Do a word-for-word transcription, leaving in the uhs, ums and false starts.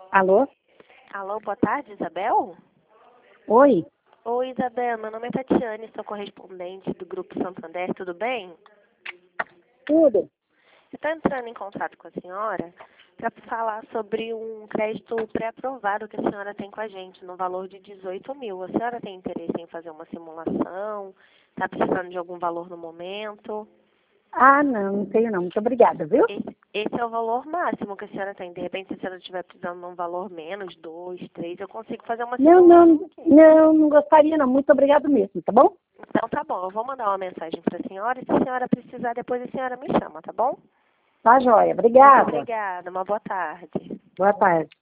Alô? Alô, boa tarde, Isabel? Oi? Oi, Isabel, meu nome é Tatiane, sou correspondente do Grupo Santander, tudo bem? Tudo? Eu estou entrando em contato com a senhora para falar sobre um crédito pré-aprovado que a senhora tem com a gente, no valor de dezoito mil. A senhora tem interesse em fazer uma simulação? Está precisando de algum valor no momento? Ah, não, não tenho não. Muito obrigada, viu? Esse, esse é o valor máximo que a senhora tem. De repente, se a senhora estiver precisando de um valor menos, dois, três, eu consigo fazer uma Não, simulação não, aqui. não, não gostaria não. Muito obrigado mesmo, tá bom? Então tá bom, eu vou mandar uma mensagem para a senhora e se a senhora precisar, depois a senhora me chama, tá bom? Tá joia. Muito Obrigada. obrigada, uma boa tarde. Boa tarde.